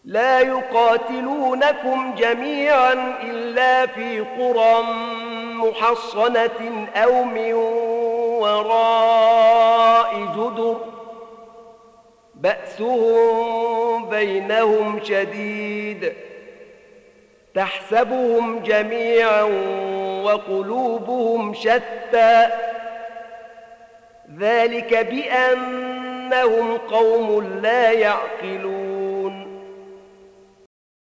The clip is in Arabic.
لا يقاتلونكم جميعا إلا في قرى محصنة أو من وراء جدر بأسهم بينهم شديد تحسبهم جميعا وقلوبهم شتى ذلك بأنهم قوم لا يعقلون